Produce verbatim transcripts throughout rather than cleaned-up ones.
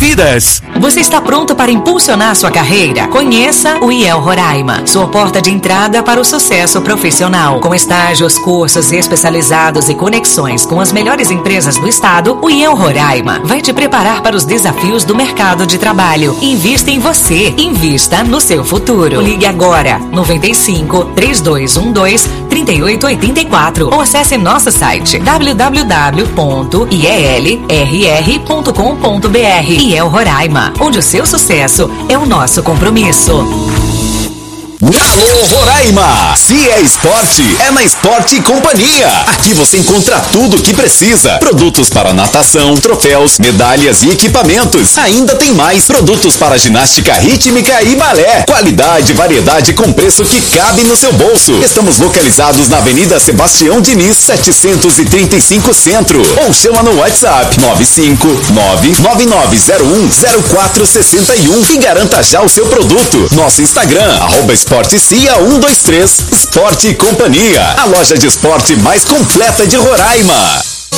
vidas. Você está pronto para impulsionar sua carreira? Conheça o I E L Roraima, sua porta de entrada para o sucesso profissional. Com estágios, cursos especializados e conexões com as melhores empresas do estado, o I E L Roraima vai te preparar para os desafios do mercado de trabalho. Invista em você, invista no seu futuro. Ligue agora, noventa e cinco, três dois um dois, três oito oito quatro ou acesse nosso site w w w ponto i e l r r ponto com ponto b r. I E L Roraima, onde o seu sucesso é o nosso compromisso. Alô Roraima! Se é esporte, é na Esporte Companhia. Aqui você encontra tudo o que precisa. Produtos para natação, troféus, medalhas e equipamentos. Ainda tem mais produtos para ginástica rítmica e balé. Qualidade e variedade com preço que cabe no seu bolso. Estamos localizados na Avenida Sebastião Diniz, setecentos e trinta e cinco Centro. Ou chama no WhatsApp nove cinco nove, nove nove zero um, zero quatro seis um e garanta já o seu produto. Nosso Instagram, arroba Esporte Cia um dois três, Esporte Companhia, a loja de esporte mais completa de Roraima.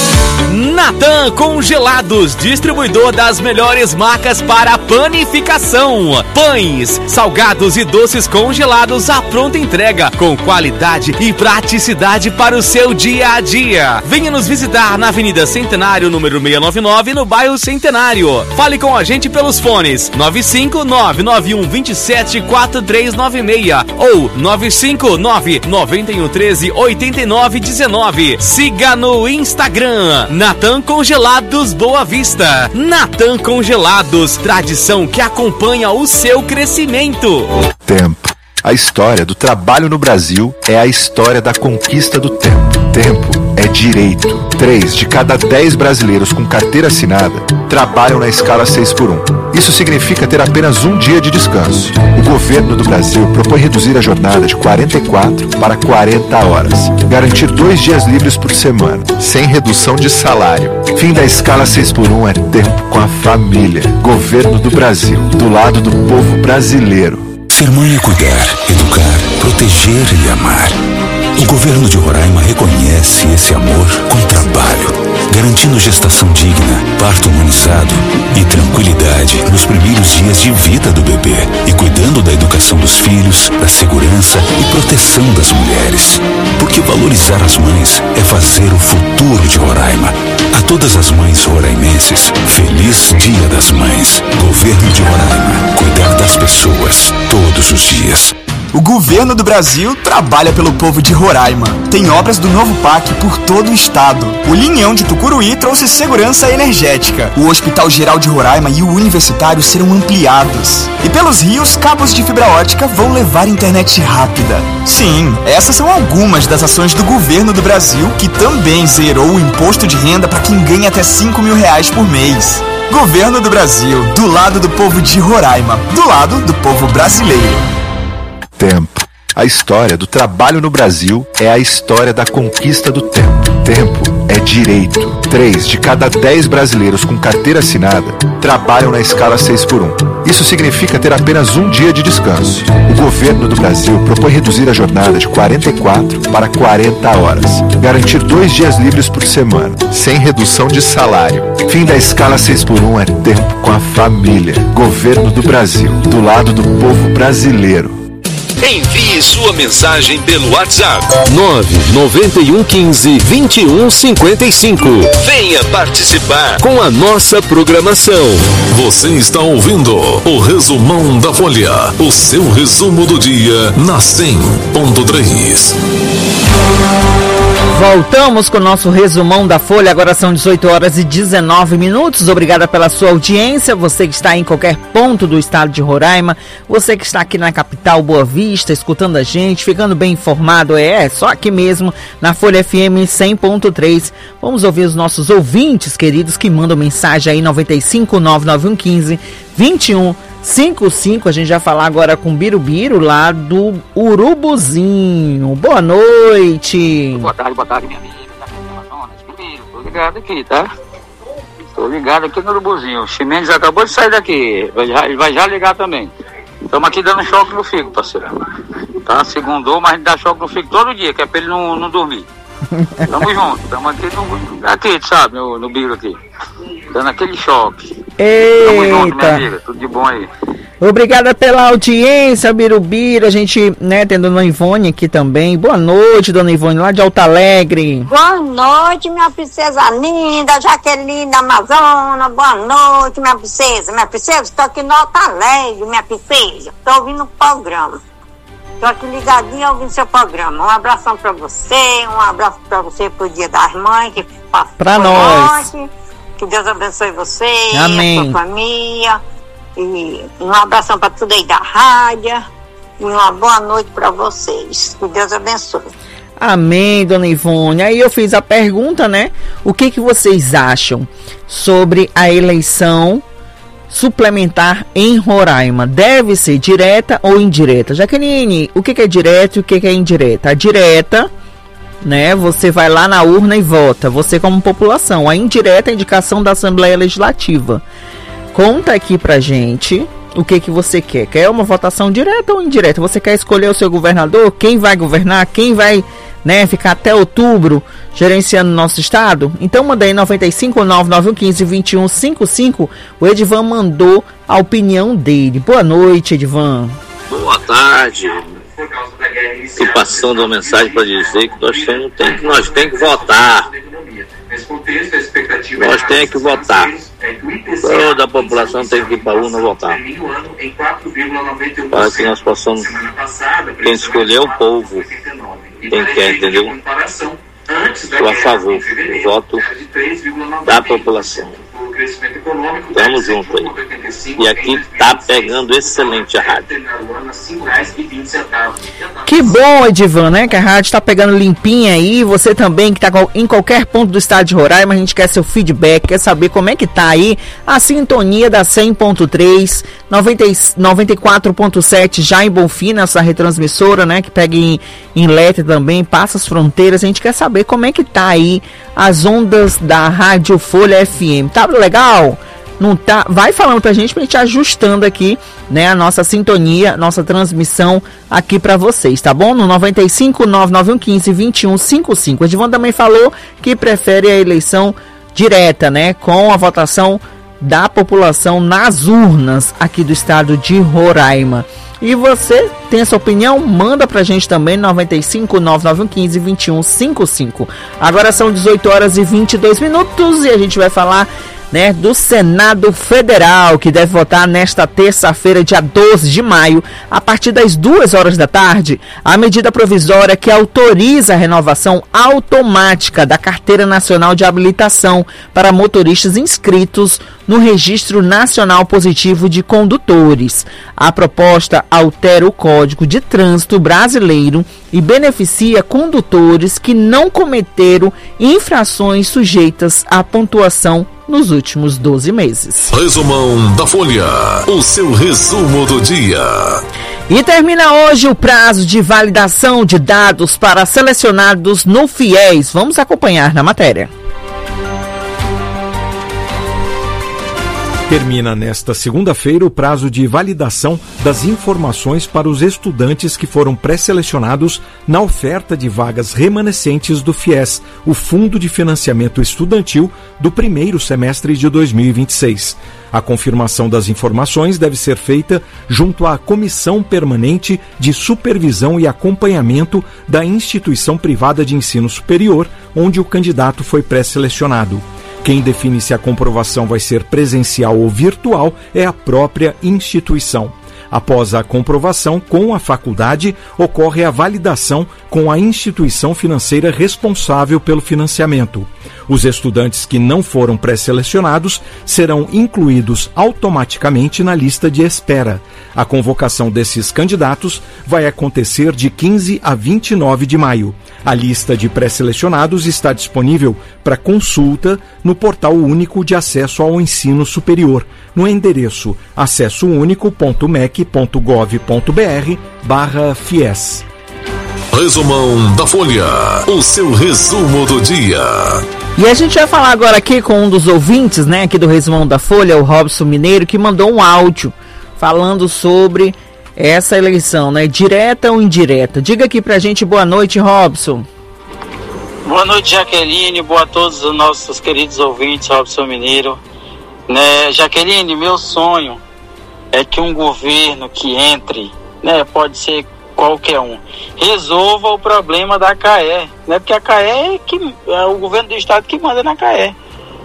Natan Congelados, distribuidor das melhores marcas para panificação. Pães, salgados e doces congelados à pronta entrega, com qualidade e praticidade para o seu dia a dia. Venha nos visitar na Avenida Centenário, número seiscentos e noventa e nove, no bairro Centenário. Fale com a gente pelos fones nove cinco nove nove um dois sete quatro três nove seis ou nove cinco nove nove um um três oito nove um nove. Siga no Instagram Natan Congelados Boa Vista. Natan Congelados, tradição que acompanha o seu crescimento. Tempo. A história do trabalho no Brasil é a história da conquista do tempo. Tempo é direito. Três de cada dez brasileiros com carteira assinada trabalham na escala seis por um. Isso significa ter apenas um dia de descanso. O governo do Brasil propõe reduzir a jornada de quarenta e quatro para quarenta horas. Garantir dois dias livres por semana, sem redução de salário. Fim da escala seis por um é tempo com a família. Governo do Brasil, do lado do povo brasileiro. Ser mãe é cuidar, educar, proteger e amar. O governo de Roraima reconhece esse amor com trabalho, garantindo gestação digna, parto humanizado e tranquilidade nos primeiros dias de vida do bebê e cuidando da educação dos filhos, da segurança e proteção das mulheres. Porque valorizar as mães é fazer o futuro de Roraima. A todas as mães roraimenses, feliz Dia das Mães. Governo de Roraima, cuidar das pessoas todos os dias. O governo do Brasil trabalha pelo povo de Roraima. Tem obras do novo P A C por todo o estado. O Linhão de Tucuruí trouxe segurança energética. O Hospital Geral de Roraima e o Universitário serão ampliados. E pelos rios, cabos de fibra ótica vão levar internet rápida. Sim, essas são algumas das ações do governo do Brasil, que também zerou o imposto de renda para quem ganha até cinco mil reais por mês. Governo do Brasil, do lado do povo de Roraima, do lado do povo brasileiro. Tempo. A história do trabalho no Brasil é a história da conquista do tempo. Tempo é direito. Três de cada dez brasileiros com carteira assinada trabalham na escala seis por um. Isso significa ter apenas um dia de descanso. O governo do Brasil propõe reduzir a jornada de quarenta e quatro para quarenta horas. Garantir dois dias livres por semana, sem redução de salário. Fim da escala seis por um é tempo com a família. Governo do Brasil, do lado do povo brasileiro. Envie sua mensagem pelo WhatsApp nove nove um um cinco, dois um cinco cinco. Venha participar com a nossa programação. Você está ouvindo o Resumão da Folha, o seu resumo do dia na cem ponto três. Voltamos com o nosso resumão da Folha, agora são dezoito horas e dezenove minutos. Obrigada pela sua audiência, você que está em qualquer ponto do estado de Roraima, você que está aqui na capital Boa Vista, escutando a gente, ficando bem informado, é só aqui mesmo na Folha F M cem ponto três. Vamos ouvir os nossos ouvintes queridos que mandam mensagem aí, noventa e cinco, nove nove um um cinco, dois um cinco cinco. A gente vai falar agora com o Birubiru lá do Urubuzinho. Boa noite. Boa tarde, boa tarde, minha amiga. Tô ligado aqui, tá? Tô ligado aqui no Urubuzinho. O Ximenes acabou de sair daqui. Vai já, ele vai já ligar também. Estamos aqui dando choque no figo, parceiro. Tá? Segundou, mas a gente dá choque no figo todo dia, que é pra ele não, não dormir. Tamo junto. Tamo aqui, no, aqui, sabe, no, no Biru aqui. Dando aquele choque. Eita. Tamo junto, minha amiga. Tudo de bom aí. Obrigada pela audiência, Birubiru. A gente, né, tem a dona Ivone aqui também. Boa noite, dona Ivone, lá de Alto Alegre. Boa noite, minha princesa linda, Jaqueline da Amazônia. Boa noite, minha princesa. Minha princesa, estou aqui no Alto Alegre, minha princesa. Estou ouvindo o programa. Estou aqui ligadinha ouvindo seu programa. Um abração para você, um abraço para você pro Dia das Mães. Que para nós. Ontem. Que Deus abençoe você, amém, a sua família. E um abração para tudo aí da rádio. E uma boa noite para vocês. Que Deus abençoe. Amém, dona Ivone. Aí eu fiz a pergunta, né? O que, que vocês acham sobre a eleição suplementar em Roraima? Deve ser direta ou indireta? Jaqueline, o que, que é direta e o que, que é indireta? A direta, né? Você vai lá na urna e vota. Você como população. A indireta é a indicação da Assembleia Legislativa. Conta aqui pra gente o que que você quer. Quer uma votação direta ou indireta? Você quer escolher o seu governador? Quem vai governar? Quem vai, né, ficar até outubro gerenciando nosso estado? Então manda aí nove cinco nove nove um um cinco dois um cinco cinco. O Edivan mandou a opinião dele. Boa noite, Edivan. Boa tarde. Estou passando uma mensagem para dizer que nós temos tem que, nós tem que votar. Nós temos que votar. Toda a população tem que ir para a urna votar. Para que nós possamos. Quem escolher o povo. Quem quer, entendeu? Estou a favor do voto da população. Estamos juntos aí. E aqui tá pegando excelente a rádio. Que bom, Edivan, né? Que a rádio tá pegando limpinha aí. Você também que tá em qualquer ponto do estado de Roraima, a gente quer seu feedback, quer saber como é que tá aí a sintonia da cem ponto três, noventa e quatro ponto sete já em Bonfim, essa retransmissora, né? Que pega em, em Letra também, passa as fronteiras. A gente quer saber como é que tá aí as ondas da Rádio Folha F M. Tá legal? Não tá? Vai falando pra gente, pra gente ajustando aqui, né, a nossa sintonia, nossa transmissão aqui pra vocês, tá bom? No nove cinco nove nove um um cinco dois um cinco cinco. O Edvan também falou que prefere a eleição direta, né, com a votação da população nas urnas aqui do estado de Roraima. E você tem essa opinião? Manda pra gente também, nove cinco nove nove um um cinco dois um cinco cinco. Agora são dezoito horas e vinte e dois minutos e a gente vai falar, né, do Senado Federal, que deve votar nesta terça-feira, dia doze de maio, a partir das duas horas da tarde, a medida provisória que autoriza a renovação automática da Carteira Nacional de Habilitação para motoristas inscritos no Registro Nacional Positivo de Condutores. A proposta altera o Código de Trânsito Brasileiro e beneficia condutores que não cometeram infrações sujeitas à pontuação nos últimos doze meses. Resumão da Folha, o seu resumo do dia. E termina hoje o prazo de validação de dados para selecionados no FIES. Vamos acompanhar na matéria. Termina nesta segunda-feira o prazo de validação das informações para os estudantes que foram pré-selecionados na oferta de vagas remanescentes do FIES, o Fundo de Financiamento Estudantil, do primeiro semestre de dois mil e vinte e seis. A confirmação das informações deve ser feita junto à Comissão Permanente de Supervisão e Acompanhamento da instituição privada de ensino superior, onde o candidato foi pré-selecionado. Quem define se a comprovação vai ser presencial ou virtual é a própria instituição. Após a comprovação com a faculdade, ocorre a validação com a instituição financeira responsável pelo financiamento. Os estudantes que não foram pré-selecionados serão incluídos automaticamente na lista de espera. A convocação desses candidatos vai acontecer de quinze a vinte e nove de maio. A lista de pré-selecionados está disponível para consulta no Portal Único de Acesso ao Ensino Superior, no endereço acesso único ponto m e c ponto gov ponto b r barra FIES. Resumão da Folha, o seu resumo do dia. E a gente vai falar agora aqui com um dos ouvintes, né, aqui do Resumão da Folha, o Robson Mineiro, que mandou um áudio falando sobre essa eleição, né, direta ou indireta. Diga aqui pra gente, boa noite, Robson. Boa noite, Jaqueline, boa a todos os nossos queridos ouvintes, Robson Mineiro. Né, Jaqueline, meu sonho é que um governo que entre, né, pode ser qualquer um, resolva o problema da C A E, né, porque a C A E é, que, é o governo do estado que manda na C A E,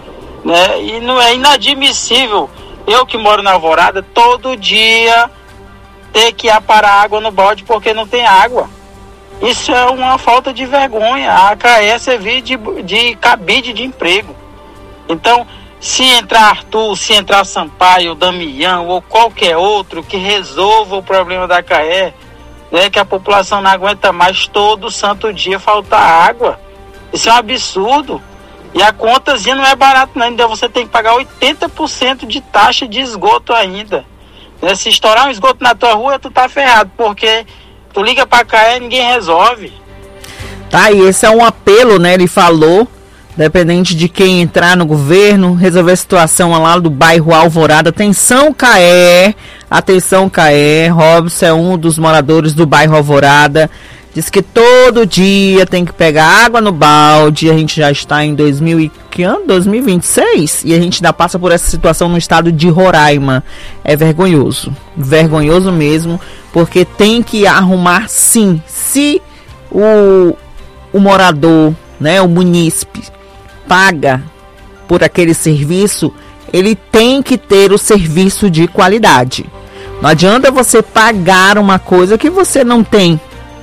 né, e não é inadmissível eu que moro na Alvorada todo dia ter que aparar água no balde porque não tem água. Isso é uma falta de vergonha. A C A E servir de, de cabide de emprego. Então, se entrar Arthur, se entrar Sampaio, Damião ou qualquer outro que resolva o problema da C A E, né, que a população não aguenta mais todo santo dia faltar água. Isso é um absurdo. E a contazinha não é barata não, ainda você tem que pagar oitenta por cento de taxa de esgoto ainda. Né, se estourar um esgoto na tua rua, tu tá ferrado, porque tu liga pra C A E e ninguém resolve. Tá, e esse é um apelo, né, ele falou, dependente de quem entrar no governo, resolver a situação lá do bairro Alvorada. Atenção, C A E, atenção, C A E. Robson é um dos moradores do bairro Alvorada. Diz que todo dia tem que pegar água no balde. A gente já está em dois mil e que ano? dois mil e vinte e seis e a gente ainda passa por essa situação no estado de Roraima. É vergonhoso, vergonhoso mesmo, porque tem que arrumar sim. Se o, o morador, né, o munícipe, paga por aquele serviço, ele tem que ter o serviço de qualidade. Não adianta você pagar uma coisa que você não tem.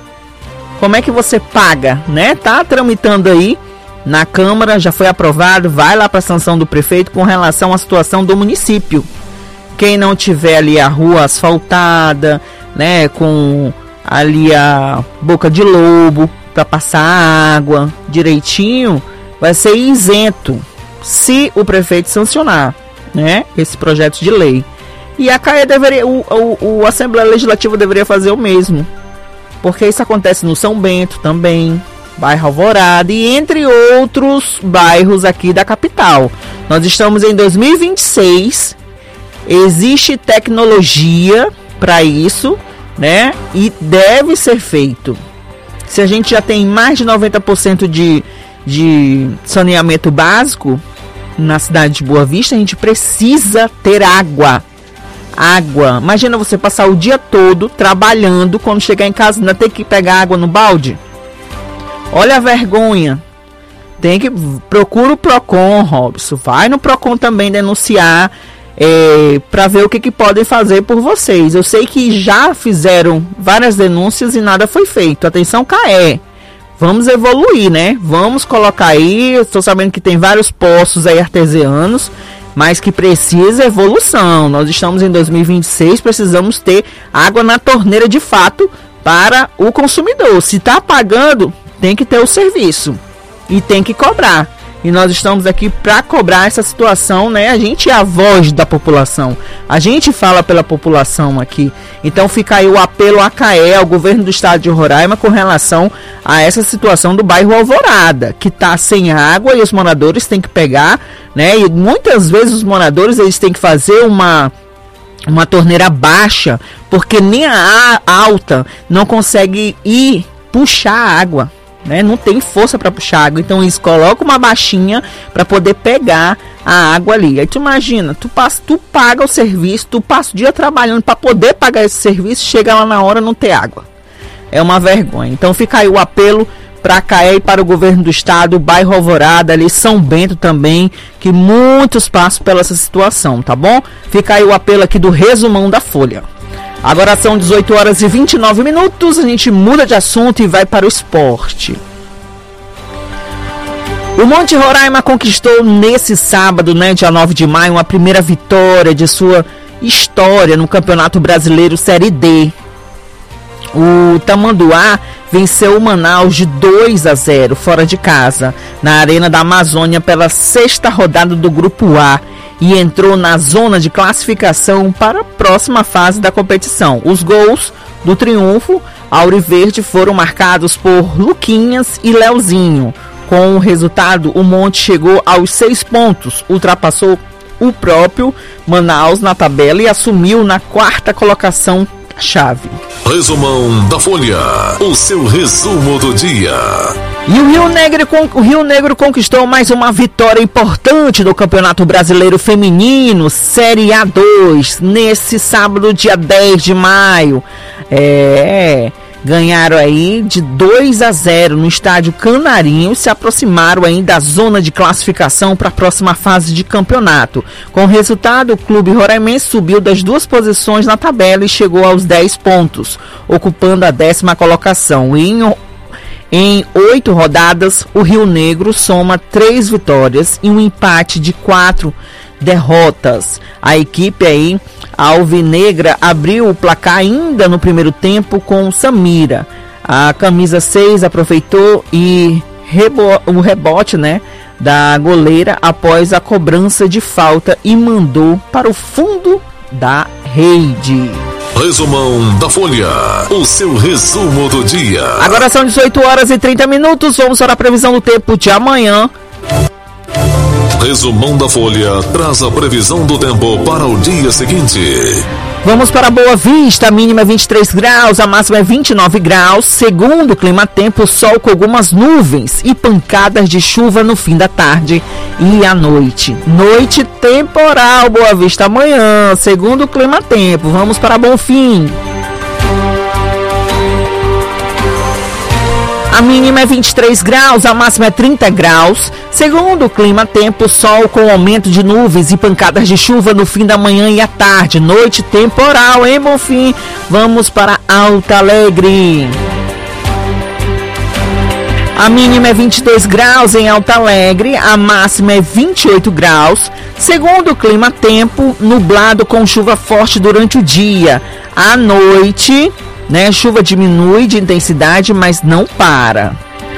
Como é que você paga, né? Tá tramitando aí na Câmara, já foi aprovado, vai lá para a sanção do prefeito com relação à situação do município. Quem não tiver ali a rua asfaltada, né, com ali a boca de lobo para passar água direitinho, vai ser isento se o prefeito sancionar, né, esse projeto de lei. E a C A E deveria, o, o, o Assembleia Legislativa deveria fazer o mesmo, porque isso acontece no São Bento também, bairro Alvorada e entre outros bairros aqui da capital. Nós estamos em dois mil e vinte e seis, existe tecnologia para isso, né, e deve ser feito. Se a gente já tem mais de noventa por cento de, de saneamento básico na cidade de Boa Vista, a gente precisa ter água. Água. Imagina você passar o dia todo trabalhando, quando chegar em casa ainda ter que pegar água no balde. Olha a vergonha. Tem que procura o Procon, Robson. Vai no Procon também denunciar, é, para ver o que, que podem fazer por vocês. Eu sei que já fizeram várias denúncias e nada foi feito. Atenção, C A E. Vamos evoluir, né? Vamos colocar aí. Eu estou sabendo que tem vários poços aí artesianos, mas que precisa evolução. Nós estamos em dois mil e vinte e seis, precisamos ter água na torneira de fato para o consumidor. Se está pagando, tem que ter o serviço e tem que cobrar. E nós estamos aqui para cobrar essa situação, né? A gente é a voz da população, a gente fala pela população aqui. Então fica aí o apelo à C A E, ao governo do estado de Roraima, com relação a essa situação do bairro Alvorada, que está sem água e os moradores têm que pegar, né? E muitas vezes os moradores eles têm que fazer uma uma torneira baixa, porque nem a alta não consegue ir puxar a água, né? Não tem força para puxar água, então eles colocam uma baixinha para poder pegar a água ali. Aí tu imagina, tu passa, tu paga o serviço, tu passa o dia trabalhando para poder pagar esse serviço, chega lá na hora não ter água. É uma vergonha. Então fica aí o apelo para a C A E e para o governo do estado, bairro Alvorada, ali São Bento também, que muitos passam pela essa situação, tá bom? Fica aí o apelo aqui do resumão da Folha. Agora são dezoito horas e vinte e nove minutos, a gente muda de assunto e vai para o esporte. O Monte Roraima conquistou nesse sábado, né, dia nove de maio, uma primeira vitória de sua história no Campeonato Brasileiro Série D. O Tamanduá venceu o Manaus de dois a zero fora de casa, na Arena da Amazônia, pela sexta rodada do Grupo A, e entrou na zona de classificação para a próxima fase da competição. Os gols do triunfo auriverde foram marcados por Luquinhas e Leozinho. Com o resultado, o Monte chegou aos seis pontos, ultrapassou o próprio Manaus na tabela e assumiu na quarta colocação da chave. Resumão da Folha, o seu resumo do dia. E o Rio Negro, o Rio Negro conquistou mais uma vitória importante no Campeonato Brasileiro Feminino, Série A dois, nesse sábado, dia dez de maio. É, ganharam aí de dois a zero no estádio Canarinho, se aproximaram aí da zona de classificação para a próxima fase de campeonato. Com o resultado, o clube roraimense subiu das duas posições na tabela e chegou aos dez pontos, ocupando a décima colocação. E em Em oito rodadas, o Rio Negro soma três vitórias e um empate de quatro derrotas. A equipe aí, a alvinegra, abriu o placar ainda no primeiro tempo com Samira. A camisa seis aproveitou e rebo- o rebote, né, da goleira após a cobrança de falta e mandou para o fundo da rede. Resumão da Folha, o seu resumo do dia. Agora são dezoito horas e trinta minutos, vamos para a previsão do tempo de amanhã. Resumão da Folha traz a previsão do tempo para o dia seguinte. Vamos para Boa Vista, a mínima é vinte e três graus, a máxima é vinte e nove graus. Segundo o clima-tempo, sol com algumas nuvens e pancadas de chuva no fim da tarde e à noite. Noite temporal, Boa Vista amanhã, segundo o clima-tempo. Vamos para Bonfim. A mínima é vinte e três graus, a máxima é trinta graus. Segundo o clima-tempo, sol com aumento de nuvens e pancadas de chuva no fim da manhã e à tarde. Noite temporal em Bonfim. Vamos para Alto Alegre. A mínima é vinte e dois graus em Alto Alegre, a máxima é vinte e oito graus. Segundo o clima-tempo, nublado com chuva forte durante o dia. À noite, né, chuva diminui de intensidade, mas não para.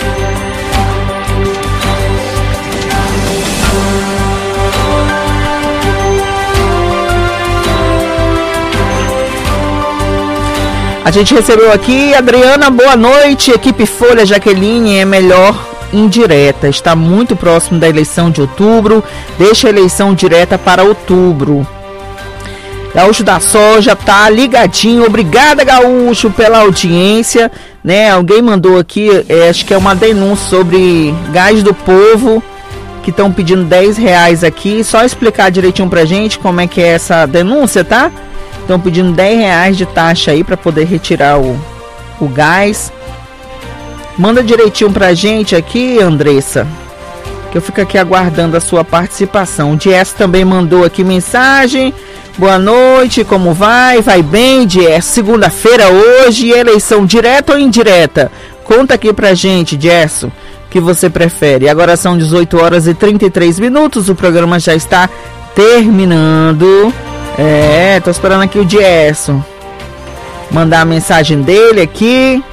A gente recebeu aqui, Adriana, boa noite. Equipe Folha, Jaqueline é melhor indireta. Está muito próximo da eleição de outubro. Deixa a eleição direta para outubro. Gaúcho da Soja tá ligadinho. Obrigada, Gaúcho, pela audiência. Né? Alguém mandou aqui, é, acho que é uma denúncia sobre Gás do Povo, que estão pedindo dez reais aqui. Só explicar direitinho pra gente como é que é essa denúncia, tá? Estão pedindo dez reais de taxa aí para poder retirar o, o gás. Manda direitinho pra gente aqui, Andressa, que eu fico aqui aguardando a sua participação. O Dias também mandou aqui mensagem. Boa noite, como vai? Vai bem, Dias? Segunda-feira hoje, eleição direta ou indireta? Conta aqui pra gente, Dias, o que você prefere. Agora são dezoito horas e trinta e três minutos, o programa já está terminando. É, tô esperando aqui o Diesso mandar a mensagem dele aqui.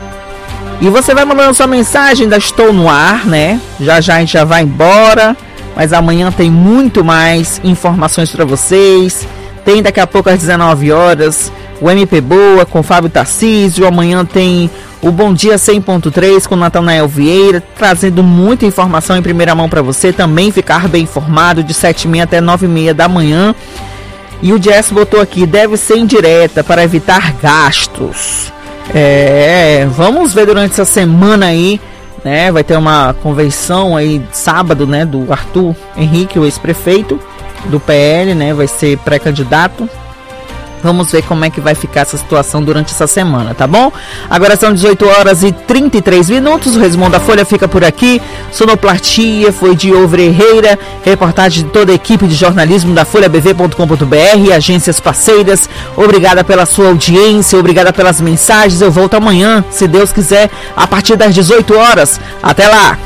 E você vai mandando sua mensagem, ainda estou no ar, né? Já já a gente já vai embora, mas amanhã tem muito mais informações para vocês. Tem daqui a pouco às dezenove horas o M P Boa com Fábio Tarcísio. Amanhã tem o Bom Dia cem ponto três com Natanael Vieira, trazendo muita informação em primeira mão para você também ficar bem informado, de sete e meia até nove e meia da manhã. E o Jess botou aqui, deve ser indireta para evitar gastos. É, vamos ver durante essa semana aí, né? Vai ter uma convenção aí sábado, né? Do Arthur Henrique, o ex-prefeito do P L, né? Vai ser pré-candidato. Vamos ver como é que vai ficar essa situação durante essa semana, tá bom? Agora são dezoito horas e trinta e três minutos. O Resumão da Folha fica por aqui. Sonoplastia foi de Ovre Herreira. Reportagem de toda a equipe de jornalismo da folha b v ponto com ponto b r. Agências parceiras. Obrigada pela sua audiência. Obrigada pelas mensagens. Eu volto amanhã, se Deus quiser, a partir das dezoito horas. Até lá!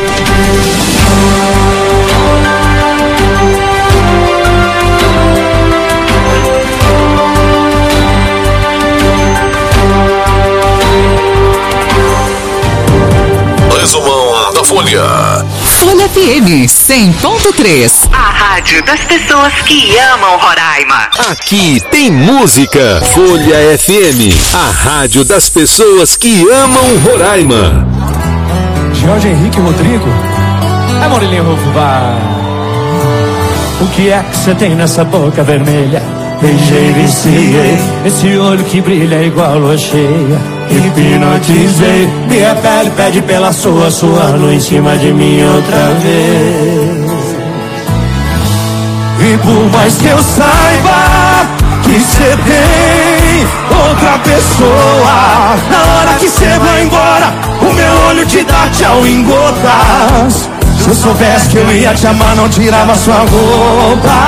Resumão da Folha. Folha F M cem ponto três. A rádio das pessoas que amam Roraima. Aqui tem música. Folha F M, a rádio das pessoas que amam Roraima. Jorge Henrique Rodrigo. É Morilinho Rufubá. O que é que você tem nessa boca vermelha? Beijei, viciei. Esse olho que brilha igual lua cheia. hipnotizei. Minha pele pede pela sua, suando em cima de mim outra vez. E por mais que eu saiba que cê tem outra pessoa, na hora que cê vai embora, o meu olho te dá tchau em gotas. Se eu soubesse que eu ia te amar, não tirava sua roupa.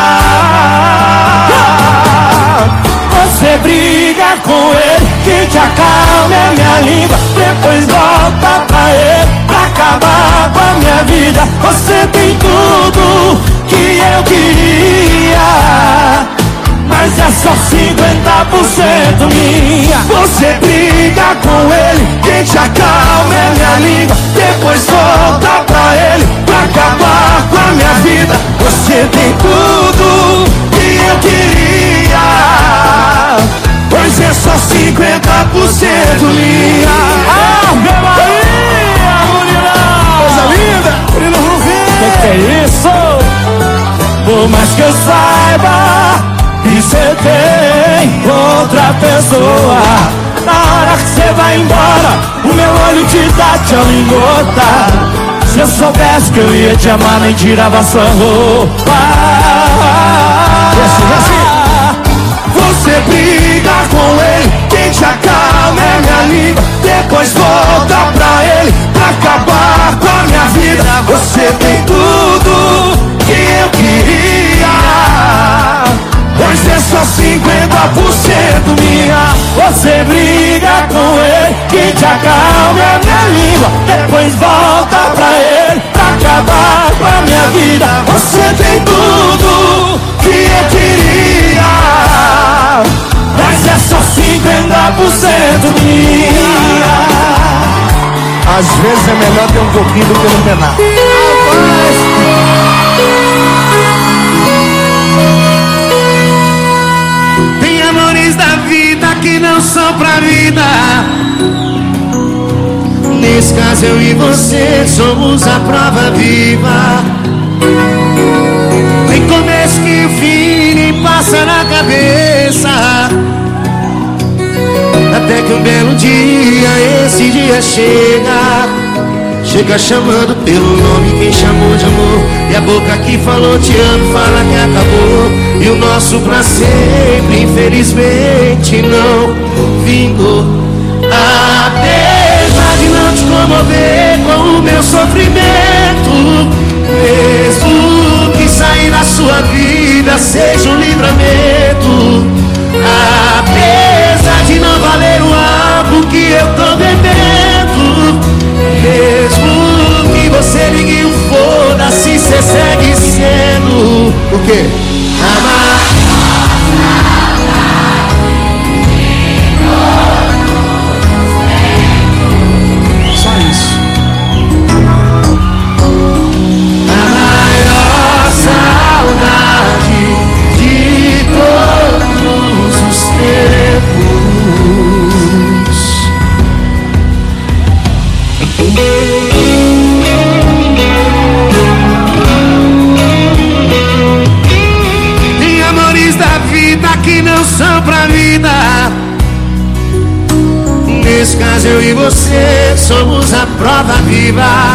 Você briga com ele, que te acalma é minha língua. Depois volta pra ele, pra acabar com a minha vida. Você tem tudo que eu queria, mas é só cinquenta por cento minha. Você briga com ele, quem te acalma é minha língua. Depois volta pra ele, pra acabar com a minha vida. Você tem tudo que eu queria, pois é só cinquenta por cento minha. Ah, meu Maria, Murilo! Coisa linda! Murilo Rufino! Que que é isso? Por mais que eu saiba que cê tem outra pessoa, na hora que cê vai embora, o meu olho te dá tchau em gota. Se eu soubesse que eu ia te amar, nem tirava sua roupa. Desce, desce. Você briga com ele, quem te acalma é minha língua. Depois volta pra ele, pra acabar com a minha vida. Você tem tudo que eu queria, pois é só cinquenta por cento minha. Você briga com ele, quem te acalma é minha língua. Depois volta pra ele, pra acabar com a minha vida. Você tem tudo que eu queria, mas é só cinquenta por cento minha. Às vezes é melhor ter um pouquinho do que não ter nada. Tem amores da vida que não são pra vida. Nesse caso eu e você somos a prova viva. Tem começo que o fim nem passa na cabeça, até que um belo dia, esse dia chega. Chega chamando pelo nome quem chamou de amor. E a boca que falou te amo fala que acabou. E o nosso pra sempre infelizmente não vingou. Apesar de não te comover com o meu sofrimento, mesmo que sair da sua vida seja um livramento, apesar de não valer o álcool que eu tô bebendo, mesmo que você ligue o foda-se, cê segue sendo o quê? Amar. Só isso. A maior saudade de todos os tempos. Tem amores da vida que não são pra vida. Nesse caso eu e você somos a prova viva.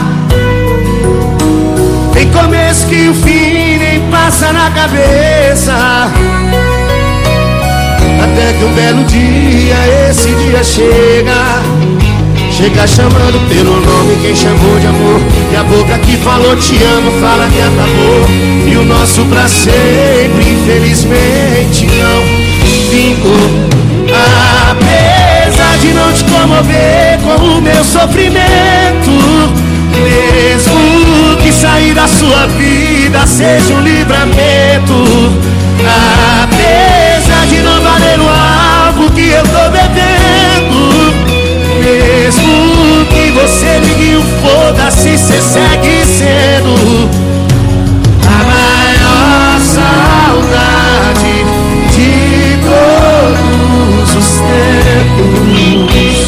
Tem começo que o fim nem passa na cabeça, até que um belo dia, esse dia chega. Chega chamando pelo nome quem chamou de amor. E a boca que falou te amo fala que acabou. E o nosso pra sempre infelizmente não vingou. Apesar de não te comover com o meu sofrimento, mesmo que sair da sua vida seja um livramento, apesar de não valer o álcool que eu tô bebendo, mesmo que você ligue o foda-se, cê segue sendo a maior saudade de todos os tempos.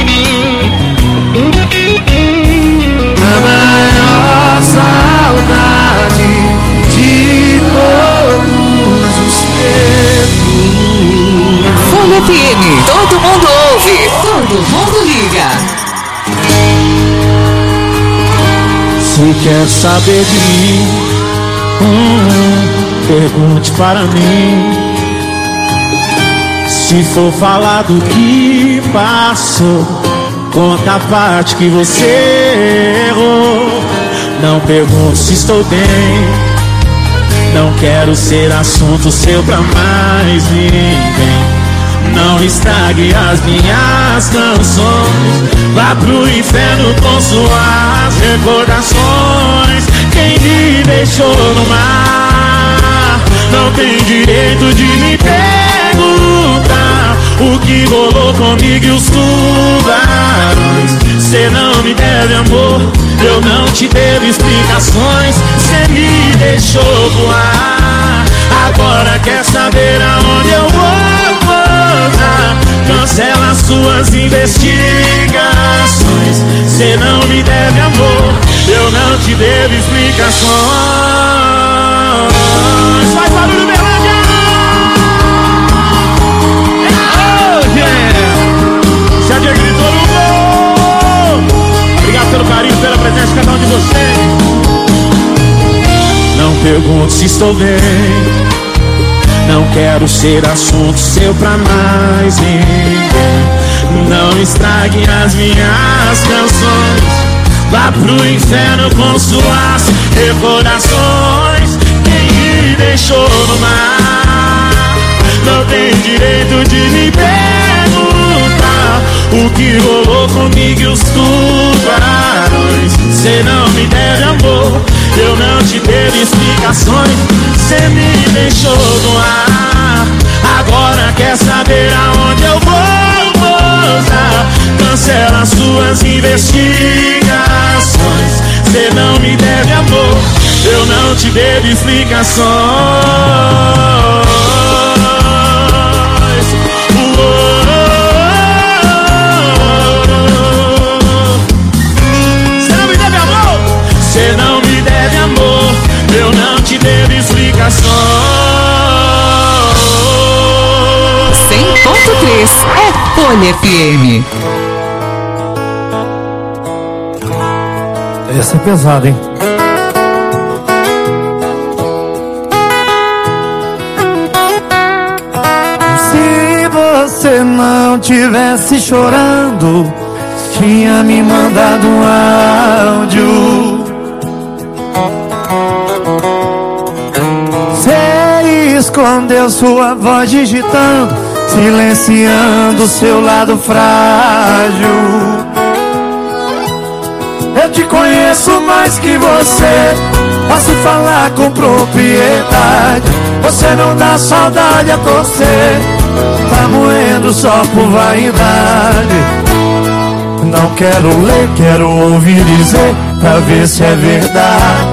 A maior saudade de todos os tempos. Folha F M, todo mundo ouve, todo Todo mundo liga. Se quer saber de mim, hum, pergunte para mim. Se for falar do que passou, conta a parte que você errou. Não pergunte se estou bem, não quero ser assunto seu pra mais ninguém. Não estrague as minhas canções, vá pro inferno com suas recordações. Quem me deixou no mar não tem direito de me perguntar o que rolou comigo e os tubarões. Cê não me deve amor, eu não te devo explicações. Cê me deixou voar, agora quer saber aonde eu vou pousar. Cancela suas investigações. Cê não me deve amor, eu não te devo explicações. Faz barulho, Berlândia! Oh, yeah! Xavier gritou no gol! Obrigado pelo carinho, pela presença de cada um de vocês. Não pergunto se estou bem, não quero ser assunto seu pra mais ninguém. Não estrague as minhas canções, vá pro inferno com suas recordações. Quem me deixou no mar não tem direito de me perguntar o que rolou comigo e os tubarões. Cê não me deve amor, eu não te devo explicações. Cê me deixou no ar, agora quer saber aonde eu vou pousar. Cancela suas investigações. Cê não me deve amor, eu não te devo explicações. Cê não me deve amor, eu não te devo explicações. cem ponto três é Folha F M. Essa é pesada, hein? Se você não tivesse chorando, tinha me mandado um áudio. Você escondeu sua voz digitando, silenciando seu lado frágil. Eu te conheço mais que você, posso falar com propriedade. Você não dá saudade a torcer, tá moendo só por vaidade. Não quero ler, quero ouvir dizer, pra ver se é verdade.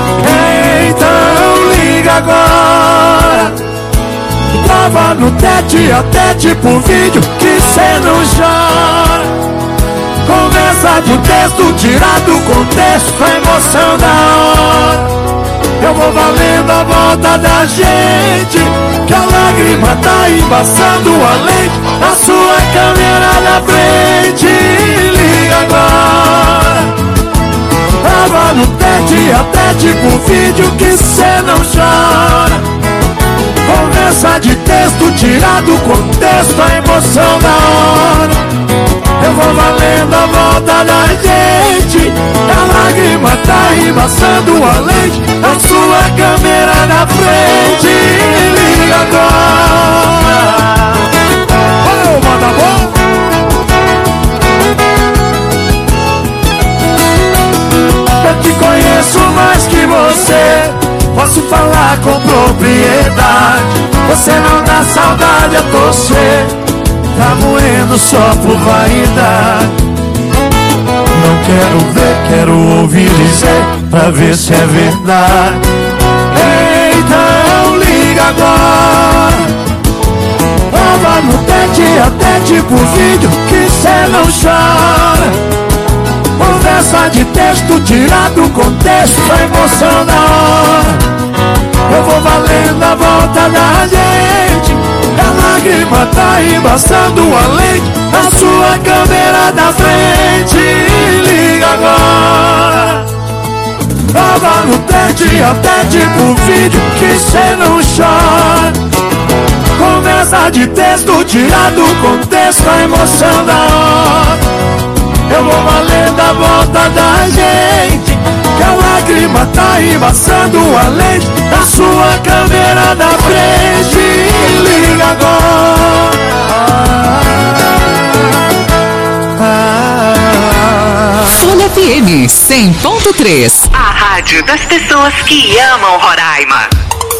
Então liga agora, grava no tete a tete por vídeo que cê não chora. Conversa de texto tirado do contexto, a emoção da hora. Eu vou valendo a volta da gente, que a lágrima tá embaçando a lente da sua câmera na frente. Liga agora, grava no tete a tete por vídeo que cê não chora. Conversa de texto tirado do contexto, a emoção da hora. Eu vou valendo a volta da gente, a lágrima tá embaçando a lente da sua câmera na frente. Liga agora. Oh, manda bom. Eu te conheço mais que você, posso falar com propriedade. Você não dá saudade a torcer, tá moendo só por vaidade. Não quero ver, quero ouvir dizer, pra ver se é verdade. Então liga agora, prova no tete a tete por vídeo que cê não chora. Conversa de texto tirado do contexto, a emoção da hora. Eu vou valendo a volta da gente, a lágrima lágrima tá embaçando a lente da sua câmera da frente. Liga agora. Tava no tete a tete pro vídeo que cê não chora. Conversa de texto tirado do contexto, a emoção da hora. Eu vou valer da volta da gente, que a lágrima tá embaçando a lente da sua câmera da frente. Liga agora. Folha F M cem ponto três, a rádio das pessoas que amam Roraima.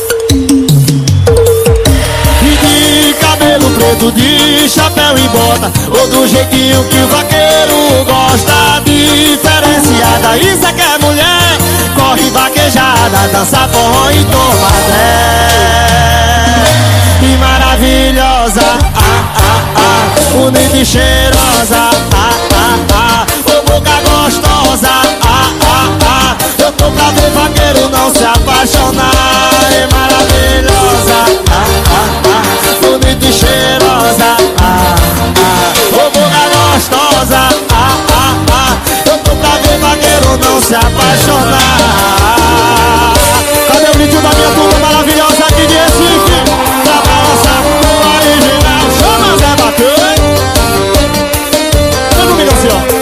De cabelo preto, de chapéu e bota, ou do jeitinho que o vaqueiro gosta. Diferenciada, isso é que é mulher. Corre vaquejada, dança forró e toma tré. E maravilhosa, ah, ah, ah, bonita e cheirosa, ah, ah, ah, ô boca gostosa, ah, ah, ah. Eu tô pra ver vaqueiro não se apaixonar. E maravilhosa, ah, ah, ah, bonita e cheirosa, ah, ah, ô boca gostosa, ah, ah, ah. Eu tô pra ver vaqueiro não se apaixonar. Cadê o vídeo da minha turma maravilhosa aqui de Recife? Da balança original, chama Zé Bacana. Vem comigo assim, ó.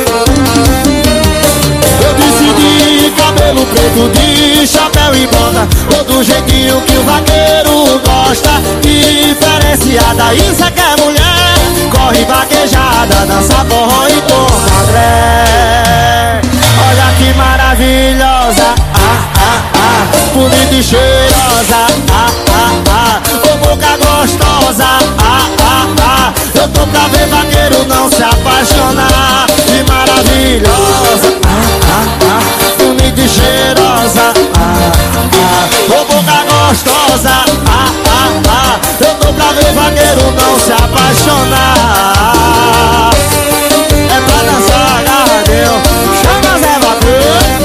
Eu decidi cabelo preto, de chapéu e bota, ou do jeitinho que o vaqueiro gosta. Diferenciada, isso é que é mulher. Corre vaquejada, dança forró e toma tré. Olha que maravilhosa, ah, ah, ah, bonita e cheirosa, ah, ah, ah, ô boca gostosa, ah, ah, ah. Eu tô pra ver vaqueiro não se apaixonar. Que maravilhosa, ah, ah, ah, bonita e cheirosa, ah, ah, ô boca gostosa, ah, ah, ah. Eu tô pra ver vaqueiro não se apaixonar. É pra dançar, agarradeu, chama Zé Bacana.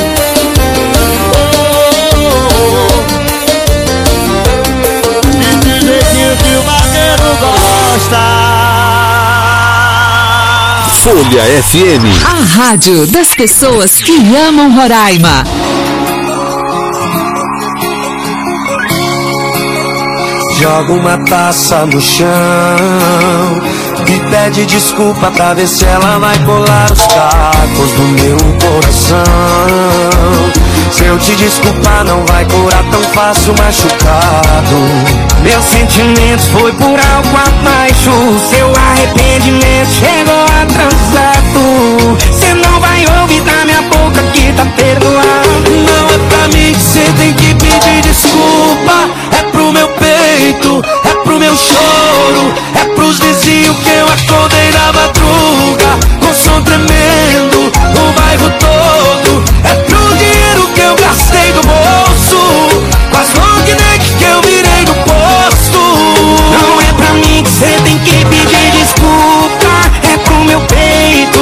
E de jeitinho que o vaqueiro gosta. Folha F M, a rádio das pessoas que amam Roraima. Joga uma taça no chão e pede desculpa pra ver se ela vai colar os cacos do meu coração. Se eu te desculpar não vai curar tão fácil machucado. Meus sentimentos foi por algo abaixo. Seu arrependimento chegou atrasado. Cê não vai ouvir da minha boca que tá perdoado. Não é pra mim que cê tem que pedir desculpa. É pro meu peito, é pro meu choro, é pros vizinhos que eu acordei na madruga com som tremendo no bairro todo. É pro dinheiro que eu gastei do bolso, com as long neck que eu virei no posto. Não é pra mim que cê tem que pedir desculpa. É pro meu peito,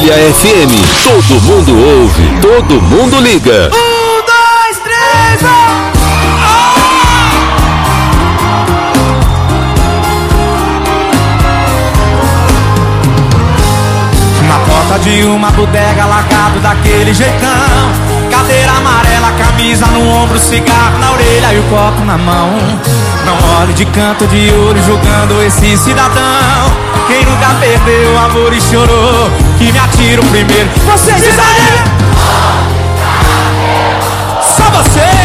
Folha F M. Todo mundo ouve, todo mundo liga. Um, dois, três, vamos! Na porta de uma bodega, largado daquele jeitão, cadeira amarela, camisa no ombro, cigarro na orelha e o copo na mão. Não olhe de canto de olho julgando esse cidadão. Quem nunca perdeu o amor e chorou, que me atira o primeiro. Vocês diz aí! Só você!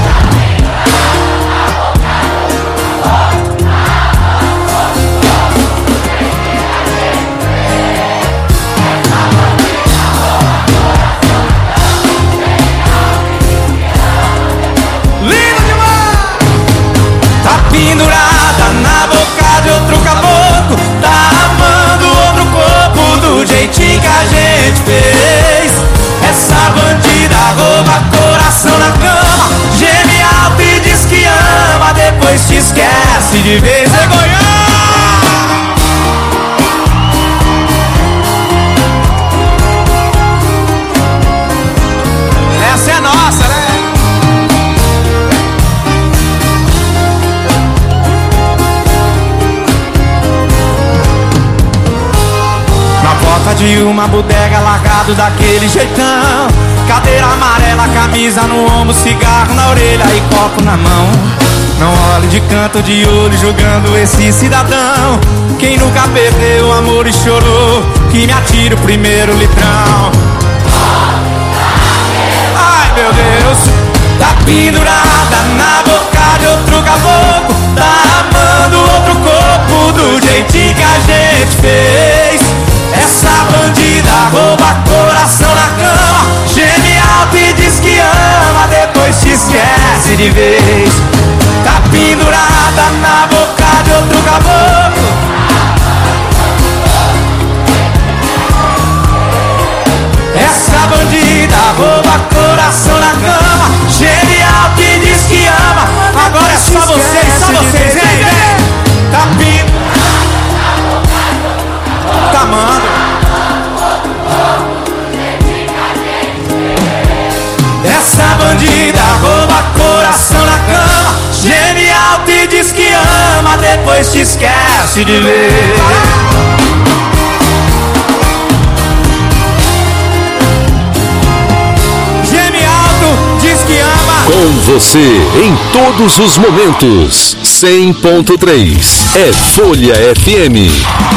Pendurada na boca de outro caboclo, tá amando outro corpo do jeitinho que a gente fez. Essa bandida rouba coração na cama, geme alto e diz que ama, depois te esquece de vez. É Goiânia! Essa é nossa, né? Porta de uma bodega, largado daquele jeitão, cadeira amarela, camisa no ombro, cigarro na orelha e copo na mão. Não olhe de canto de olho julgando esse cidadão. Quem nunca perdeu o amor e chorou, que me atire o primeiro litrão. Ai meu Deus, tá pendurada na boca de outro caboclo, tá amando outro corpo do jeitinho que a gente fez. Essa bandida rouba coração na cama, geme alto e diz que ama, depois te esquece de vez. Tá pendurada na boca de outro caboclo. Essa bandida rouba coração na cama, geme alto e diz que ama. Agora é só vocês, só vocês, vem, vem. Tá pendurada. Tá amando. Essa bandida rouba coração na cama, geme alto e diz que ama, depois te esquece de ver. Geme alto, diz que ama. Com você em todos os momentos. cem ponto três é Folha F M.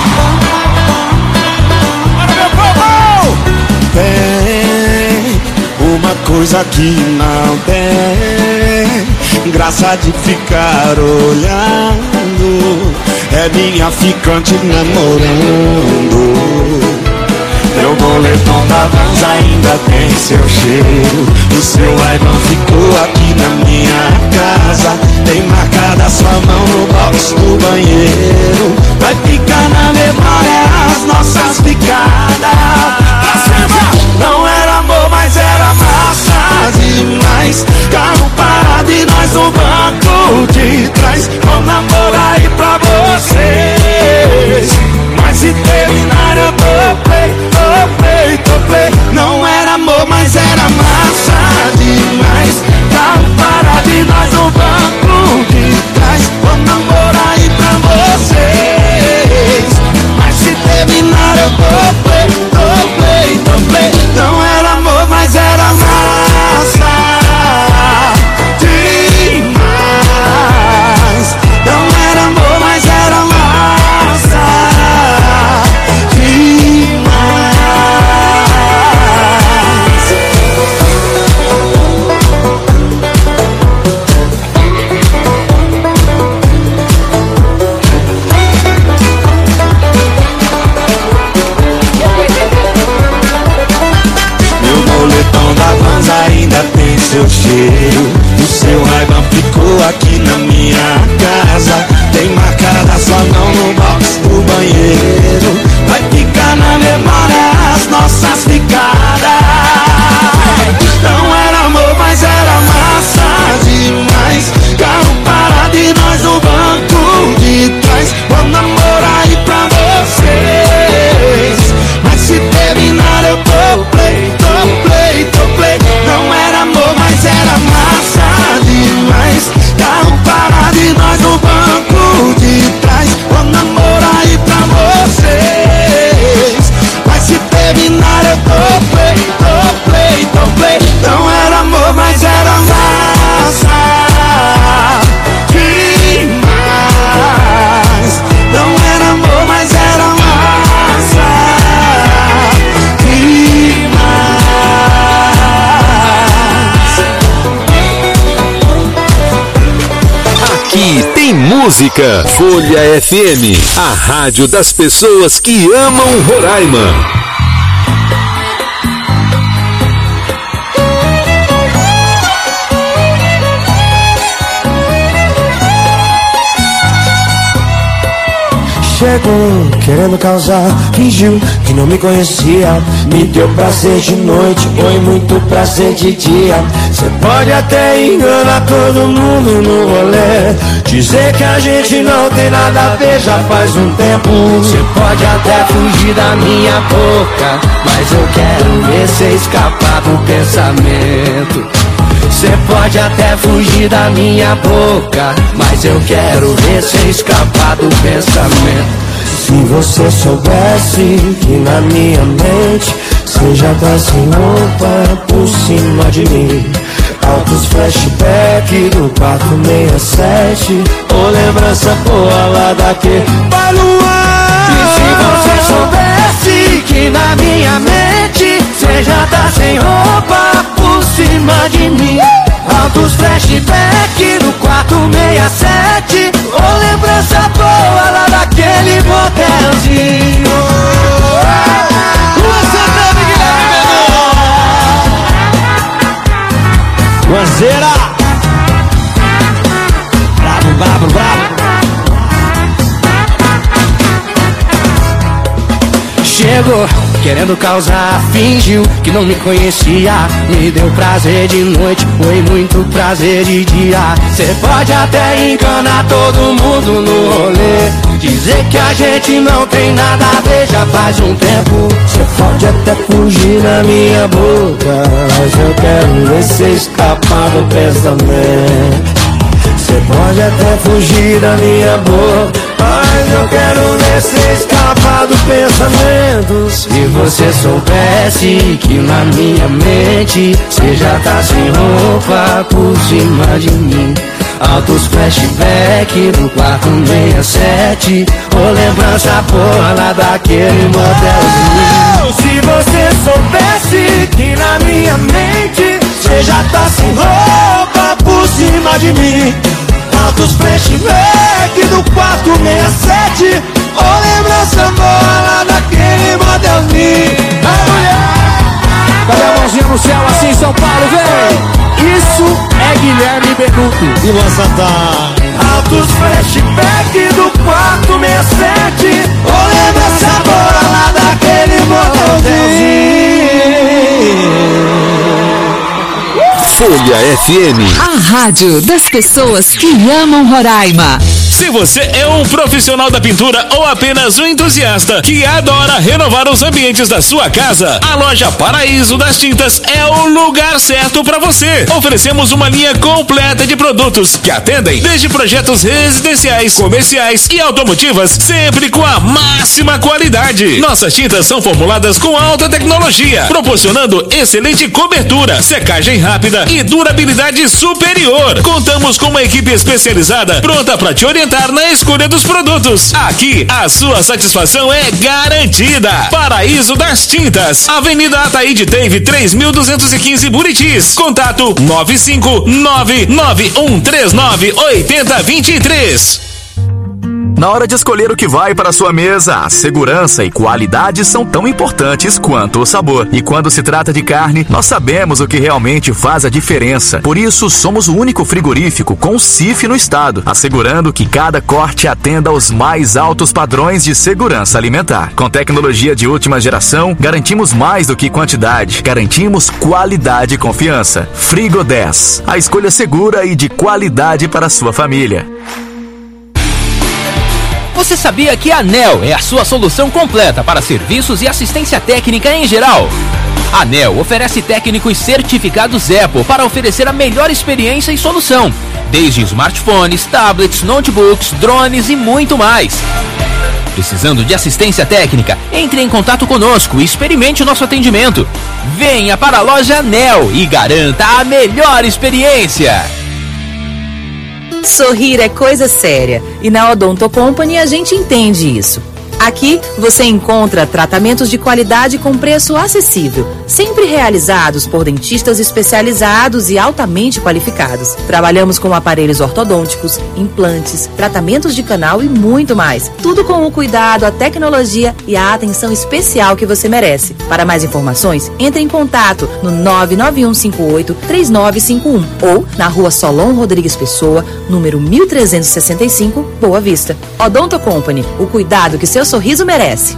Tem uma coisa que não tem graça de ficar olhando, é minha ficante namorando. Meu boletom da Vans ainda tem seu cheiro, o seu iPhone ficou aqui na minha casa. Tem marcada sua mão no box do banheiro, vai ficar na memória as nossas picadas. Não era amor, mas era massa demais. Carro parado e nós no banco de trás. Vou namorar aí pra vocês, mas se terminar eu tô play, tô play, tô play. Não era amor, mas era massa demais. Carro parado e nós no banco de trás. Vou namorar aí pra vocês, mas se terminar música. Folha F M, a rádio das pessoas que amam Roraima. Chegou querendo causar, fingiu que não me conhecia. Me deu prazer de noite, foi muito prazer de dia. Cê pode até enganar todo mundo no rolê, dizer que a gente não tem nada a ver já faz um tempo. Cê pode até fugir da minha boca, mas eu quero ver cê escapar do pensamento. Cê pode até fugir da minha boca, mas eu quero ver cê escapar do pensamento. Se você soubesse que na minha mente cê já tá sem roupa por cima de mim, altos flashback do quatro seis sete, ou lembrança boa lá daquele vai Luan. E se você soubesse que na minha mente cê já tá sem roupa por cima de mim, altos flashback do quatro seis sete, ou lembrança boa lá daquele motelzinho. Luan Santana e Guilherme Luanzeira, bravo, bravo, bravo. Chegou querendo causar, fingiu que não me conhecia. Me deu prazer de noite, foi muito prazer de dia. Cê pode até enganar todo mundo no rolê, dizer que a gente não tem nada a ver já faz um tempo. Cê pode até fugir da minha boca, mas eu quero ver cê escapar do pensamento. Cê pode até fugir da minha boca, mas eu quero ver cê escapar do pensamento. Se você soubesse que na minha mente cê já tá sem roupa por cima de mim, altos flashback do quatro seis sete, ou lembrança boa lá daquele motelzinho. Se você soubesse que na minha mente cê já tá sem roupa por cima de mim, altos flashback do quatro seis sete, ou lembrança boa lá daquele modelzinho. Ai, mulher! Cadê a mãozinha no céu assim, São Paulo, vem! Isso é Guilherme Benuto e Luan Santana. Altos flashback do quatro seis sete, ou lembrança boa lá daquele modelzinho. Folha F M, a rádio das pessoas que amam Roraima. Se você é um profissional da pintura ou apenas um entusiasta que adora renovar os ambientes da sua casa, a loja Paraíso das Tintas é o lugar certo para você. Oferecemos uma linha completa de produtos que atendem desde projetos residenciais, comerciais e automotivas, sempre com a máxima qualidade. Nossas tintas são formuladas com alta tecnologia, proporcionando excelente cobertura, secagem rápida e durabilidade superior. Contamos com uma equipe especializada pronta para te orientar na escolha dos produtos. Aqui a sua satisfação é garantida. Paraíso das Tintas, Avenida Ataíde Teve três mil duzentos e quinze, Buritis. Contato nove cinco nove nove um três nove oito zero dois três. Na hora de escolher o que vai para a sua mesa, a segurança e qualidade são tão importantes quanto o sabor. E quando se trata de carne, nós sabemos o que realmente faz a diferença. Por isso, somos o único frigorífico com C I F no estado, assegurando que cada corte atenda aos mais altos padrões de segurança alimentar. Com tecnologia de última geração, garantimos mais do que quantidade, garantimos qualidade e confiança. Frigo dez, a escolha segura e de qualidade para a sua família. Você sabia que a ANEL é a sua solução completa para serviços e assistência técnica em geral? A ANEL oferece técnicos certificados Apple para oferecer a melhor experiência e solução, desde smartphones, tablets, notebooks, drones e muito mais. Precisando de assistência técnica? Entre em contato conosco e experimente o nosso atendimento. Venha para a loja ANEL e garanta a melhor experiência. Sorrir é coisa séria e na Odonto Company a gente entende isso. Aqui você encontra tratamentos de qualidade com preço acessível, sempre realizados por dentistas especializados e altamente qualificados. Trabalhamos com aparelhos ortodônticos, implantes, tratamentos de canal e muito mais. Tudo com o cuidado, a tecnologia e a atenção especial que você merece. Para mais informações, entre em contato no nove nove um cinco oito três nove cinco um ou na rua Solon Rodrigues Pessoa, número mil trezentos e sessenta e cinco, Boa Vista. Odonto Company, o cuidado que seu sorriso merece.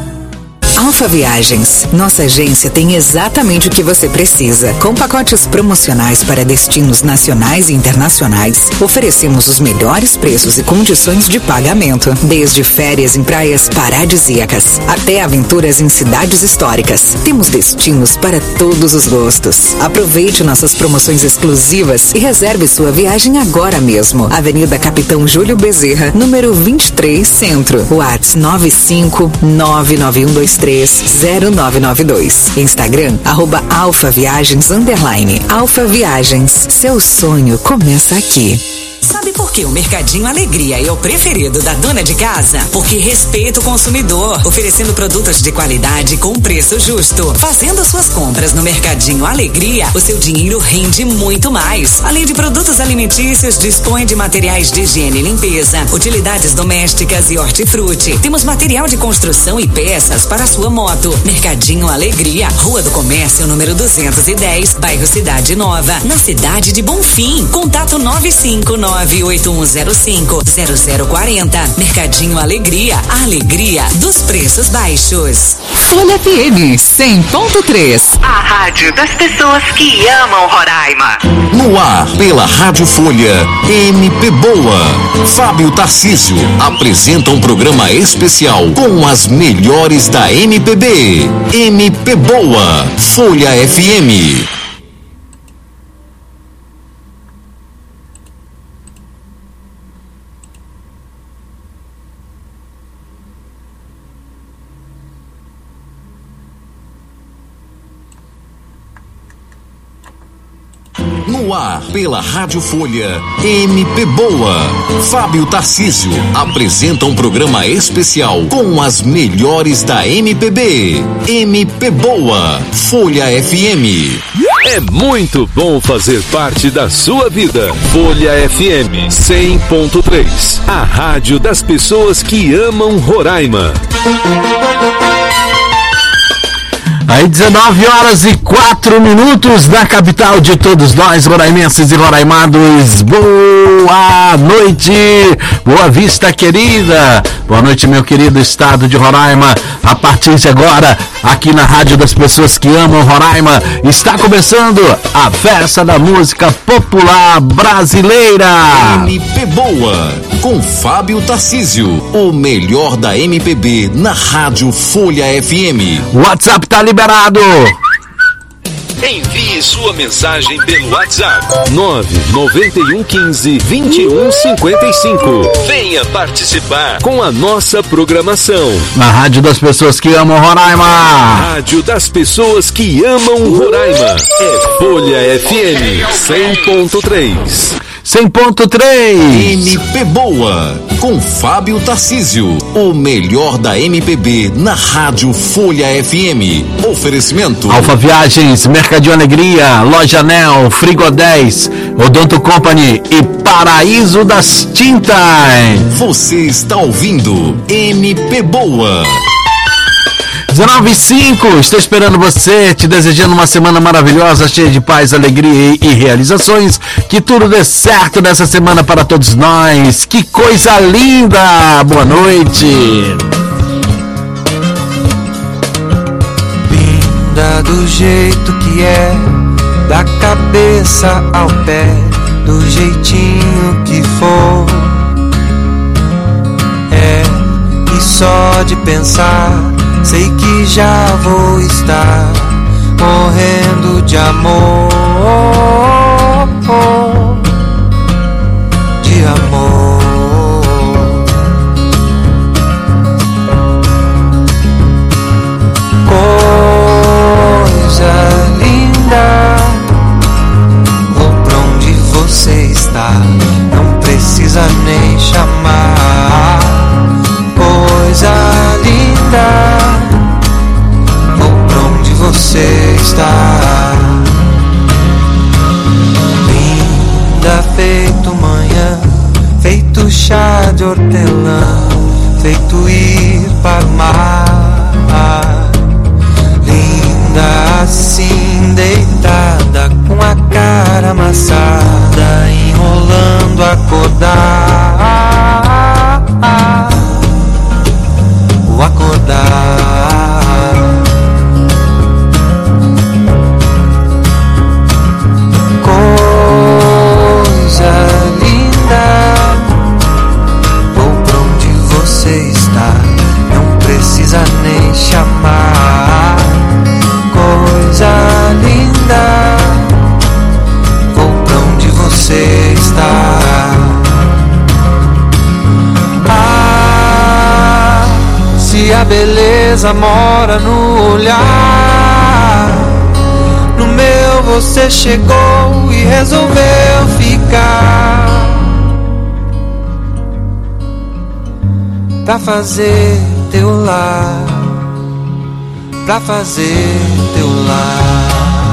Alfa Viagens. Nossa agência tem exatamente o que você precisa. Com pacotes promocionais para destinos nacionais e internacionais, oferecemos os melhores preços e condições de pagamento. Desde férias em praias paradisíacas até aventuras em cidades históricas. Temos destinos para todos os gostos. Aproveite nossas promoções exclusivas e reserve sua viagem agora mesmo. Avenida Capitão Júlio Bezerra, número vinte e três, Centro. WhatsApp nove cinco nove nove um dois três zero nove nove dois. Instagram, arroba Alfa Viagens underline. Alfa Viagens, seu sonho começa aqui. Sabe por que o Mercadinho Alegria é o preferido da dona de casa? Porque respeita o consumidor, oferecendo produtos de qualidade com preço justo. Fazendo suas compras no Mercadinho Alegria, o seu dinheiro rende muito mais. Além de produtos alimentícios, dispõe de materiais de higiene e limpeza, utilidades domésticas e hortifruti. Temos material de construção e peças para a sua moto. Mercadinho Alegria, Rua do Comércio, número duzentos e dez, bairro Cidade Nova, na cidade de Bonfim. Contato nove cinco nove oito um zero cinco zero zero quatro zero. Mercadinho Alegria, a alegria dos preços baixos. Folha F M cem ponto três, a rádio das pessoas que amam Roraima. No ar, pela Rádio Folha, M P Boa. Fábio Tarcísio apresenta um programa especial com as melhores da M P B. M P Boa, Folha F M. No ar, pela Rádio Folha, M P Boa. Fábio Tarcísio apresenta um programa especial com as melhores da M P B. M P Boa, Folha F M. É muito bom fazer parte da sua vida. Folha F M cem ponto três, a rádio das pessoas que amam Roraima. Aí dezenove horas e quatro minutos na capital de todos nós, roraimenses e roraimados. Boa noite, Boa Vista querida. Boa noite, meu querido estado de Roraima. A partir de agora, aqui na Rádio das Pessoas que Amam Roraima, está começando a festa da música popular brasileira. M P Boa, com Fábio Tarcísio, o melhor da M P B na Rádio Folha F M. O WhatsApp tá liberado. Envie sua mensagem pelo WhatsApp nove nove um um cinco vinte e um cinquenta e cinco. Venha participar com a nossa programação na Rádio das Pessoas que Amam Roraima. Rádio das Pessoas que Amam Roraima. É Folha F M cem ponto três. cem ponto três. M P Boa, com Fábio Tarcísio, o melhor da M P B na Rádio Folha F M. Oferecimento Alfa Viagens, Mercadinho Alegria, Loja Anel, Frigo dez, Odonto Company e Paraíso das Tintas. Você está ouvindo M P Boa. dezenove e cinco, estou esperando você, te desejando uma semana maravilhosa, cheia de paz, alegria e realizações. Que tudo dê certo nessa semana para todos nós. Que coisa linda! Boa noite! Linda do jeito que é, da cabeça ao pé, do jeitinho que for. É, e só de pensar, sei que já vou estar morrendo de amor, de amor. Coisa linda, vou pra onde você está, não precisa nem chamar. Coisa linda, amassada, enrolando acordar, o acordar. Coisa linda, vou pra onde você está, não precisa nem chamar. Coisa linda, vou pra onde você está. Ah, se a beleza mora no olhar, no meu você chegou e resolveu ficar, pra fazer teu lar, pra fazer teu lar.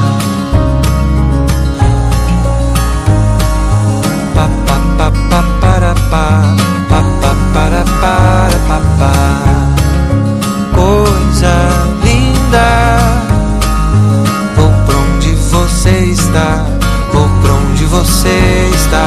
Pa pa pa pa para pa, pa pa para para pa pa. Coisa linda, vou pra onde você está, vou pra onde você está.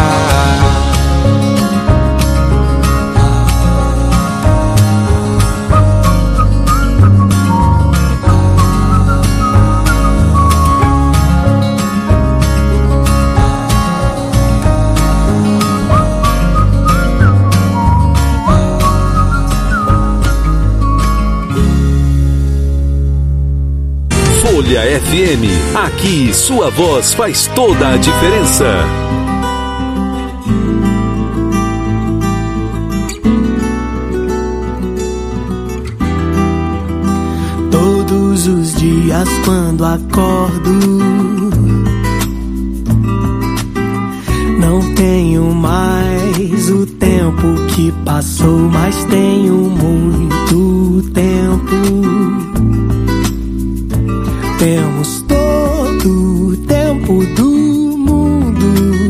Folha F M, aqui sua voz faz toda a diferença. Todos os dias quando acordo, não tenho mais o tempo que passou, mas tenho muito tempo. Temos todo o tempo do mundo.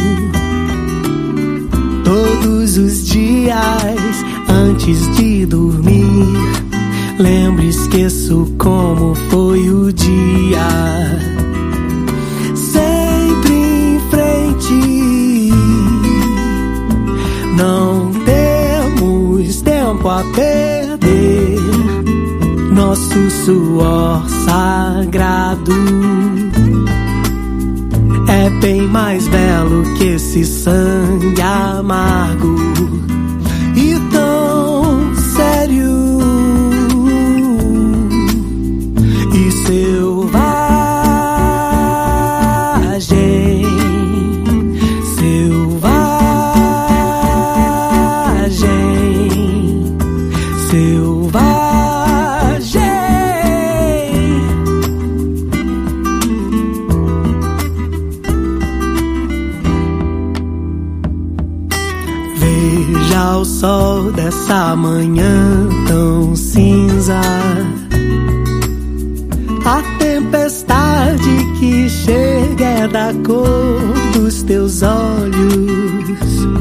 Todos os dias antes de dormir, lembro e esqueço como foi o dia. Sempre em frente, não temos tempo a perder. Nosso suor sagrado é bem mais belo que esse sangue amargo e tão sério e selvagem, selvagem, selvagem. Veja o sol dessa manhã tão cinza, a tempestade que chega é da cor dos teus olhos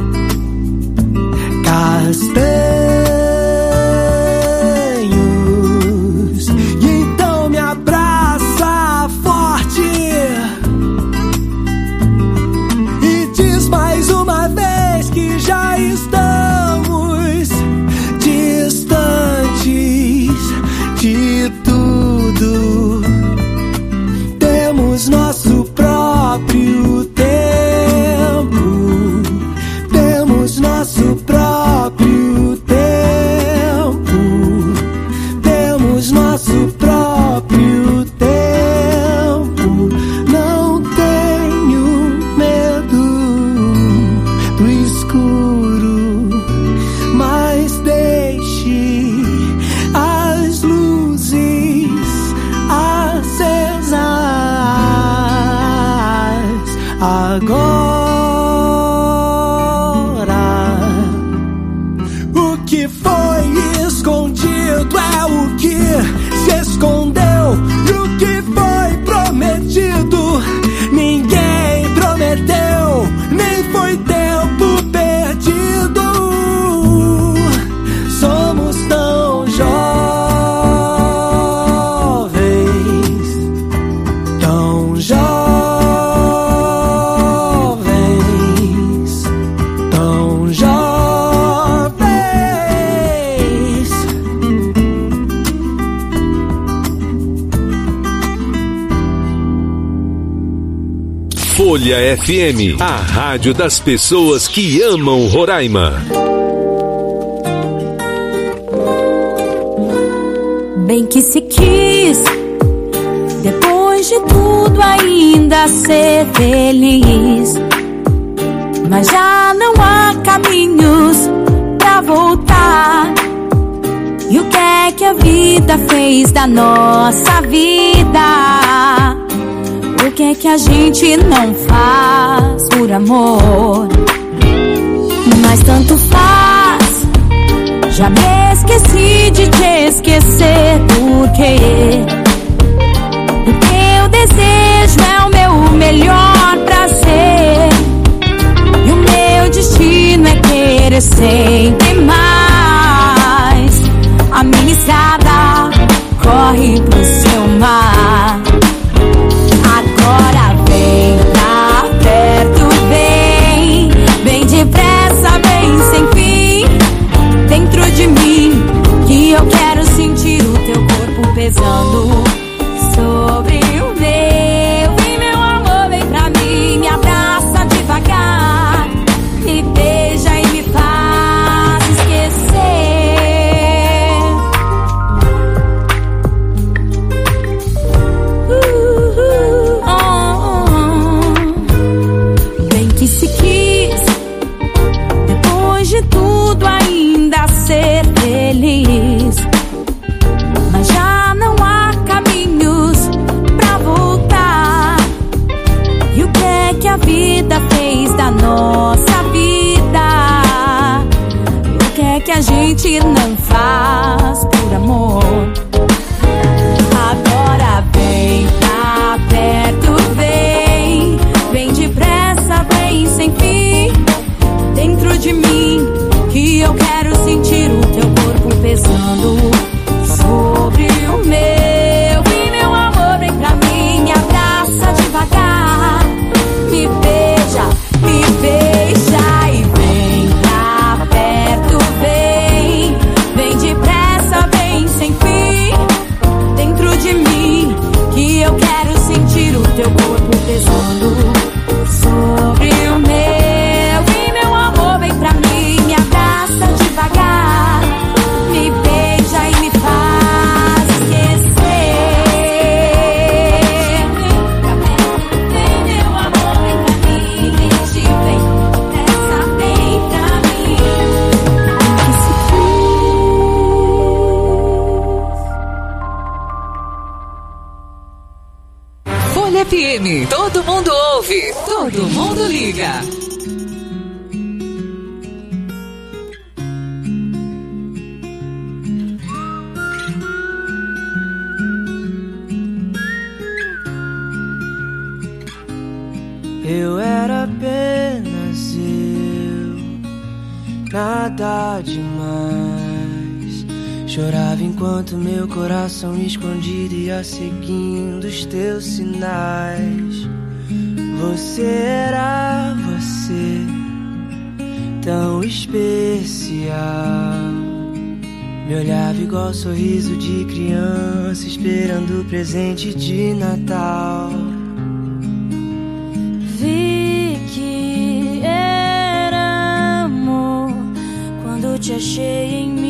castanhos. E então me abraça forte e diz mais uma vez que já estamos distantes de tudo. Temos nosso próprio tempo, temos nosso próprio tempo. Folha F M, a rádio das pessoas que amam Roraima. Bem que se quis, depois de tudo ainda ser feliz, mas já não há caminhos pra voltar. E o que é que a vida fez da nossa vida? O que é que a gente não faz por amor? Mas tanto faz, já me esqueci de te esquecer, porque o teu desejo é o meu melhor prazer, e o meu destino é querer sempre mais. A minha estrada corre pro seu mar. Agora vem pra perto, vem, bem depressa, vem sem fim, dentro de mim, que eu quero sentir o teu corpo pesando sobre o meu. Vem, meu amor, vem pra mim, me abraça devagar, me beija e me faz esquecer. Tudo ainda ser feliz, mas já não há caminhos pra voltar. E o que é que a vida fez da nossa vida? O que é que a gente não faz por amor? Agora vem pra perto, vem, vem depressa, vem sem fim, dentro de mim, que eu quero sentir o teu corpo pesando sobre o meu. Vem, meu amor, vem pra mim, me abraça devagar, me beija, me beija e vem pra perto, vem, vem depressa, vem sem fim, dentro de mim, que eu quero sentir o teu corpo pesando sobre o meu. Devagar, me beija e me faz esquecer. Vem, meu amor, vem pra mim, vem, vem, essa vem pra mim. Folha F M, todo mundo ouve, todo mundo liga. Eu era apenas eu, nada demais. Chorava enquanto meu coração escondido ia seguindo os teus sinais. Você era você, tão especial. Me olhava igual sorriso de criança, esperando o presente de Natal. Vi que era amor quando te achei em mim.